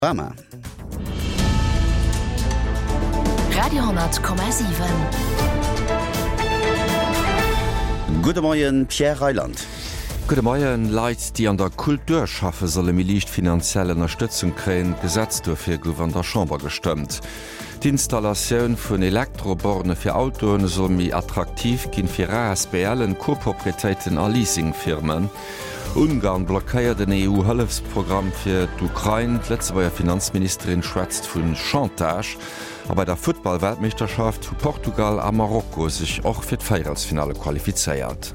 Bama. Radio 10,7. Guten Morgen, Pierre Reiland. Gute Morgen, Leute, die an der Kultur schaffen, sollen mir leicht finanzielle Unterstützung kriegen, Gesetz dafür an der Chambre gestimmt. Die Installation von Elektrobornen für Autos soll mir attraktiv gehen für ASBL, Koproprietäten und Leasingfirmen. Ungarn blockiert den EU-Hilfsprogramm für die Ukraine. Letzte Woche Finanzministerin schwätzt von Chantage. Aber bei der Football-Weltmeisterschaft zu Portugal und Marokko sich auch für das Viertelfinale qualifiziert.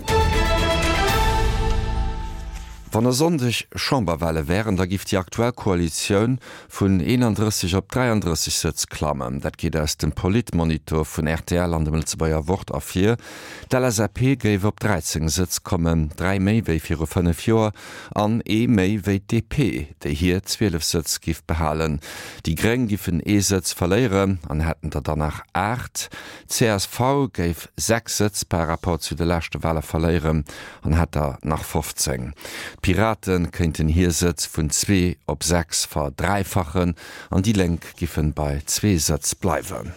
Wann der sondig Chamberwelle wären, da gift die aktuelle Koalition vun 31 op 33 Sitz klammen. Dat geht aus dem Politmonitor vun RTL an dem Zweier Wort a4. Der LSAP géif op 13 Sitz kommen 3 méi wéi 4 Joer an méi wéi DP, déi hier 12 Sitz gif behalen. Die Gräng gifen Sitz verléieren an hätten der danach 8. CSV géif 6 Sitz per rapport zu de lächte Welle verléieren an hat nach 15. Piraten könnten hier Sitz vun 2 op 6 verdreifachen an die Lenk giffen bei 2 Sitz bleiben.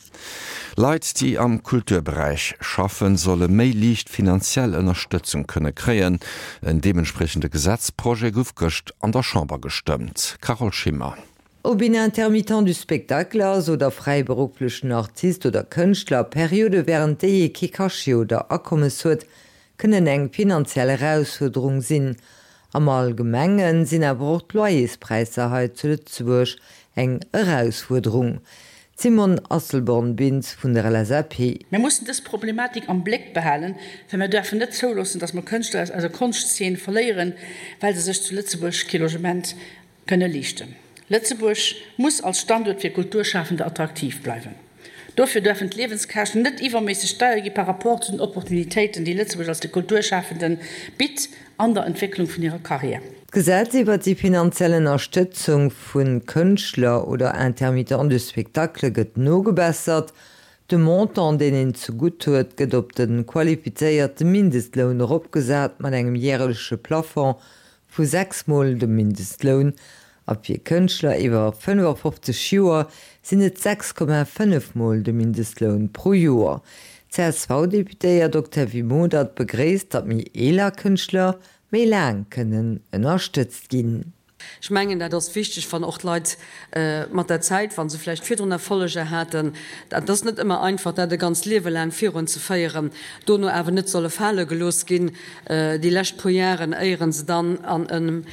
Leute, die am Kulturbereich schaffen, solle méi leicht finanziell Unterstützung könne kreen. Ein dementsprechende Gesetzprojekt aufgecht an der Chambre gestimmt. Carol Schimmer. Ob in intermittent du Spektaklers oder freiberuflichen Artist oder Künstler Periode während de Kikashi oder Akkommes huet, können eng finanzielle Herausforderung sinn. Am Allgemengen sinn erwort Loyespreise zu Lützeburg eng Herausforderung. Simon Asselborn-Binz vun der LSAP. Wir mussten das Problematik am Blick behalten, wenn wir dürfen nicht zulassen, dass man Künstler also Kunstszenen verlieren, weil sie sich zu Lützeburg Logement können lichten. Lützeburg muss als Standort für Kulturschaffende attraktiv bleiben. Dafür dürfen die Lebenskosten nicht übermäßig steigen par rapport zu den Opportunitäten, die Lützeburg als die Kulturschaffenden bietet an der Entwicklung von ihrer Karriere. Gesetz über die finanzielle Unterstützung von Künstler oder intermittent du Spektakel wird no gebessert. De Montant, den ihn zu gut tut, geht op den qualifizierten Mindestlohn opgesat mit einem jährlichen Plafond von 6-mal dem Mindestlohn. Ab wie Künstler über 55 Jahre sind es 6,5-mal der Mindestlohn pro Jahr. CSV-Deputéier Dr. Vimod hat begrüßt, dass mir Künstler mehr lang können unterstützt gehen. Ich meine, das ist wichtig, wenn auch Leute mit der Zeit, wenn sie vielleicht 400 Follower hatten, das ist nicht immer einfach, das ganze Leben lang führen zu feiern. Da nur aber nicht so Fälle losgehen, die letzten paar Jahre ehren sie dann an einem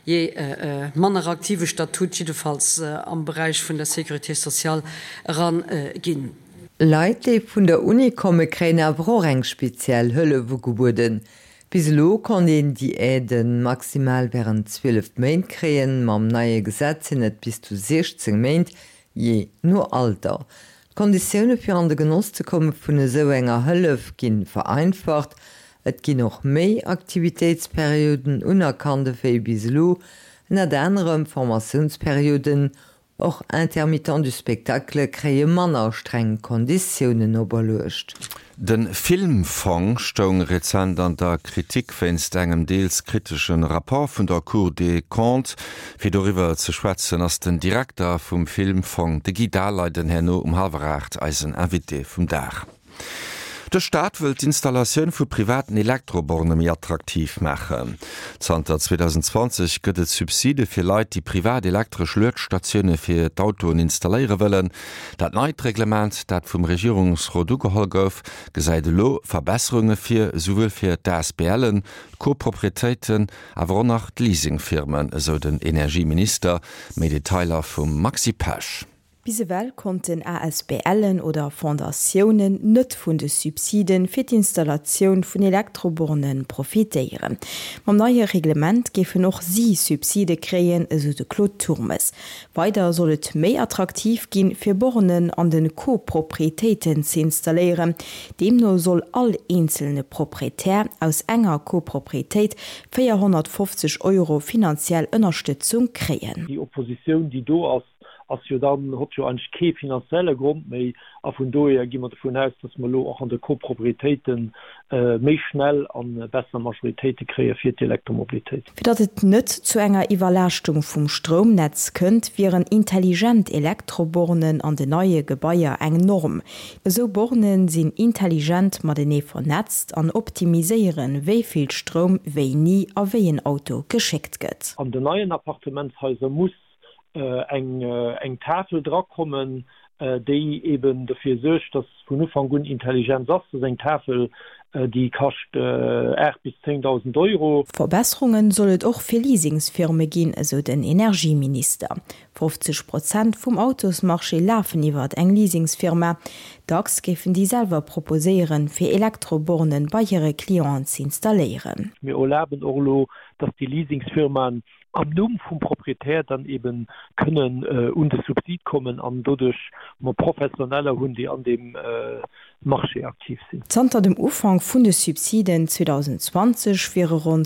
manner aktive Statut jedenfalls am Bereich von der Sécurité Sociale rangehen. Leute, die von der Uni kommen, kriegen aber auch eng speziell Hilfe geboten. Bislo können die Äden maximal während 12 Monate kriegen, mit dem neuen Gesetz sind bis zu 16 Monate, je nur Alter. Die Konditionen für an den Genuss zu kommen von so enger Hilfe gehen vereinfacht. Es gibt noch mehr Aktivitätsperioden unerkannte wie bislo, in anderen Formationsperioden auch intermittent du Spektakel kreen Männer strenge Konditionen oberlöscht. Den Filmfonds stong rezent an der Kritik wennst engem deels kritischen Rapport vun der Cour des Comptes fir darüber zu schwätzen ass den Direktor vum Filmfonds de Gidaleiden Herrno halberacht Eisen invité vum Dach. Der Staat will die Installation von privaten Elektrobornen mehr attraktiv machen. Seit 2020 gibt es Subside für Leute, die privat elektrische Ladestationen für die Autos installieren wollen. Das neue Reglement, das vom Regierungsrat geholt wurde, sieht Verbesserungen sowohl für die ASBL, Koproprietäten, aber auch noch die Leasingfirmen, so den Energieminister, mit Detailer von Maxi Pesch. Bisewell konnten ASBLen oder Fondationen net vun de Subsiden fir d'Installation vun Elektrobornen profitéieren. Mam neue Reglement gefe noch sie Subside kreien eso de Claude Turmes. Weiter sollet méi attraktiv ginn fir Bornen an den Koproprietäten ze installieren. Demno soll all einzelne Proprietär aus enger Koproprietät 450 € finanziell Unterstützung kreen. Die Opposition, die do ja dann hat ja eigentlich kein finanzielle Grund mehr, auf von daher gehen wir davon aus, dass man auch an der Koproprietäten mehr schnell an besser Majoritäten kriegen für die Elektromobilität. Für das es nicht zu einer Überlastung vom Stromnetz könnt, wären intelligent Elektrobornen an den neue Gebäude eng Norm. So Bornen sind intelligent mit denen vernetzt und optimisieren, wie viel Strom wie nie auf wie ein Auto geschickt wird. An den neuen Appartementshäusern muss eng Tafel draufkommen, die eben dafür sorgt, dass von Anfang an intelligent ist, eine Tafel, die kostet 8.000 bis 10.000 Euro. Verbesserungen sollen auch für Leasingsfirmen gehen, also den Energieminister. 50% vom Autosmarché laufen über eine Leasingsfirma. DAX geben die selber proposieren, für Elektrobornen bei ihren Klienten zu installieren. Wir erleben auch, dass die Leasingsfirmen am Namen vom Proprietär dann eben können unter Subsid kommen an dadurch professionelle Hunde, die an dem Marché aktiv sind. Unter dem Umfang von den Subsiden 2020 wären rund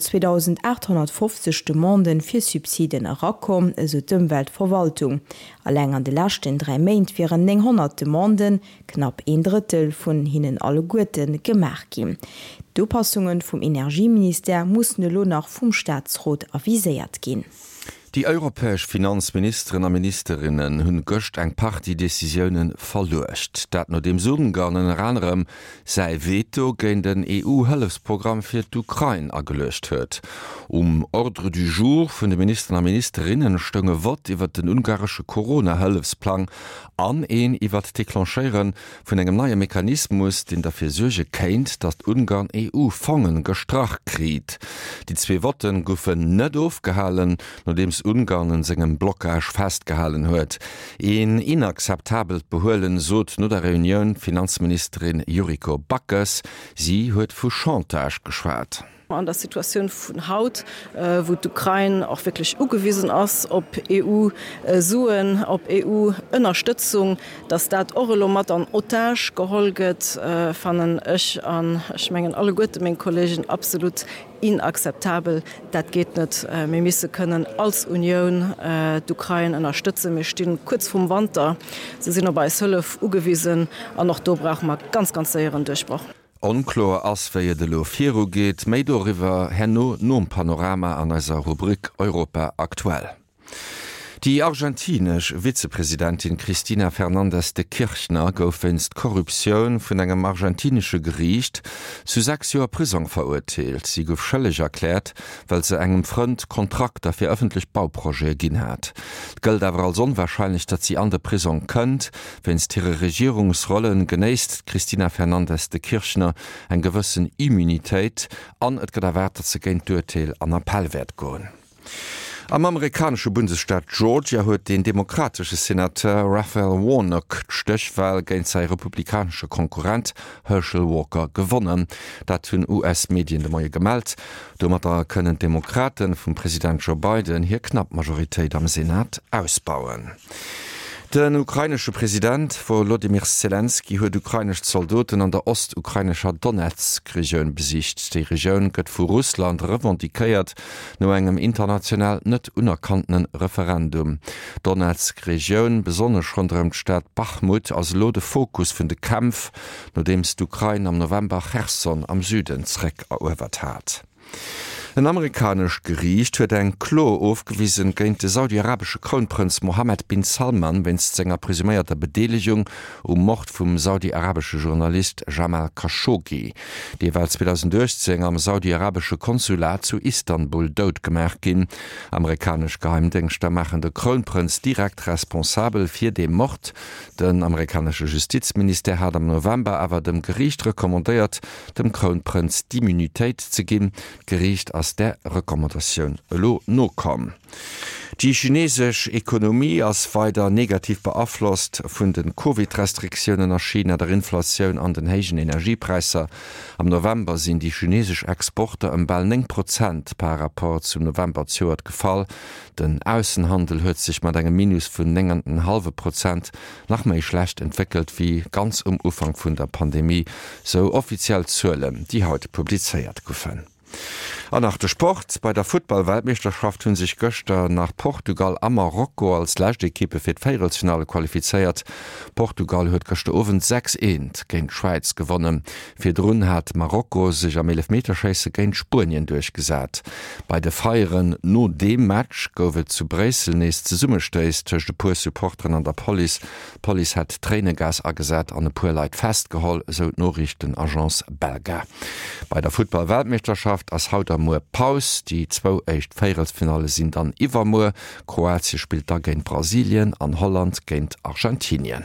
2.850 Demanden für Subsiden herausgekommen, also die Umweltverwaltung. Allein an den letzten 3 Monaten wären 900 Demanden, knapp 1/3 von ihnen alle Guten, gemacht gehen. Die Anpassungen vom Energieminister mussten nur noch vom Staatsrat avisiert gehen. Die europäesch Finanzministerinnen und Ministerinnen hunn gocht eng Partydecisionen verlocht, dat no dem Sudengarnen ranrem sei Veto géint den EU-Hëllefsprogramm fir d'Ukraine agelöscht huet. Ordre du jour vun de Ministerinnen und Ministerinnen stënge wat iwwer den ungarsche Corona-Hëllefsplan an iwwer d'Deklanchéieren vun engem neue Mechanismus, den dafir Suge kéint, dat Ungarn EU-Fongen gestrach kriet. Die 2 Wotten goufen net aufgehalen, no dems Ungarn segem Blockage festgehalten huet. En inakzeptabel behohlen sot no der Reunion Finanzministerin Juriko Backes, sie huet vu Chantage geschwert. An der Situation von Haut, wo d'Ukraine auch wirklich ugewiesen ist, ob EU suen, ob EU Unterstützung, dass dat Orlomat an Otage geholget, fanden ich mengen alle gute meine Kollegen absolut inakzeptabel. Dat geht nicht. Wir müssen können als Union d'Ukraine unterstützen. Wir stehen kurz vorm Winter. Sie sind aber als Hilfe ugewiesen und noch da brauchen wir ganz sehr einen Durchbruch. Onklor ass wéi de Lofiro geht, méi doriwer henno nom Panorama an eiser Rubrik Europa aktuell. Die argentinisch Vizepräsidentin Cristina Fernández de Kirchner gouf wennst Korruption vun engem argentinische Gericht zu 6 Joer Prison verurteilelt. Sie gouf schëlleg erklärt, weil se engem Front Kontrakter fir öffentlich Bauprojekt ginn hat. Gëlt awer als unwahrscheinlich, dat sie an der Prison kënnt, wennst ihre Regierungsrollen genéist Cristina Fernández de Kirchner eng gewëssen Immunitéit an et gët erwert, dat ze géint d'Urteil an Appellwert goen. Am amerikanische Bundesstaat Georgia huet den demokratische Senator Raphael Warnock d'Stöchwahl géint sei republikanische Konkurrent Herschel Walker gewonnen. Dat hunn US-Medien de Moie gemeldt. Domatter kënnen Demokraten vum Präsident Joe Biden hier knapp Majoritéit am Senat ausbauen. Den ukrainische Präsident Volodymyr Zelensky huet ukrainisch Soldaten an der ostukrainischer Donetsk-Region besicht. Die Region gëtt vu Russland revendikéiert no engem international net unerkannten Referendum. Donetsk-Region besonnech rund um Stadt Bachmut als lode Fokus vun de Kampf, no dems d'Ukraine am November Cherson am Süden zreck erobert hat. Ein amerikanisch Gericht huet eng Klo aufgewiesen géint de saudi-arabische Kronprinz Mohammed bin Salman wennst senger presumierter Bedeligung Mord vum saudi-arabische Journalist Jamal Khashoggi, deweils 2010 am saudi-arabische Konsulat zu Istanbul dodgemerk gin. Amerikanisch Geheimdenkster machen de Kronprinz direkt responsabel fir dem Mord. Den amerikanische Justizminister hat am November awer dem Gericht rekommandiert, dem Kronprinz d'Immunitéit ze ginn. Gericht as der Rekommandation no kom. Die chinesische Ökonomie ass weiter negativ beeinflusst vun den Covid-Restriktionen nach China, der Inflation an den heigen Energiepreise. Am November sind die chinesischen Exporte ball 9% par rapport zum November zuert gefall. Den Außenhandel huet sich mat engem Minus vun 9,5% nach méi schlecht entwickelt wie ganz Ufang vun der Pandemie, so offiziell Zölen, die haut publizeiert goufen. Nach der Sport bei der Football-Weltmeisterschaft hunn sich Göster nach Portugal a Marokko als Lächtekippe fir d'Feierfinale qualifiziert. Portugal huet gëchte owen 6-1 géint Schweiz gewonnen. Fir Drun hat Marokko sich am 11-Meter-Scheisse géint Spurien durchgesät. Bei de Feieren no dem Match goufet zu Bresel neest ze Summesteis tech de puer Supporteren an der Police. Police hat Trainegas agesät an de Puerleit festgeholl, so Norrichten Agence Belga. Bei der Football-Weltmeisterschaft as Hauter Moer Paus, die 2 Feierelsfinale sind an Iwermoer. Kroatien spielt da géint Brasilien, an Holland géint Argentinien.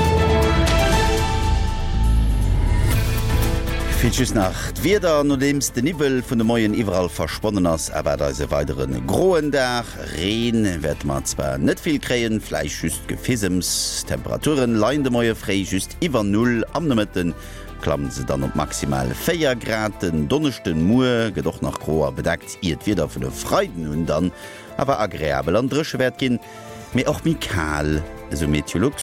Fischs Nacht wieder no dems de Nibel vun de Moien iwwerall versponnen ass, awer da se weiteren Groen Dach, Reen werd mat zwar net viel kreien, Fleisch just gefissems, Temperaturen lein de Moie frei just iwwer 0 am Nëmmetten, klammen se dann op maximal 4 Graden, donnechten Muer, gedoch nach Groer bedeckt, iet wieder vun de Freiden hun dann, awer agréabel an Drsche werd ginn, méi och Mikal, eso Meteorolog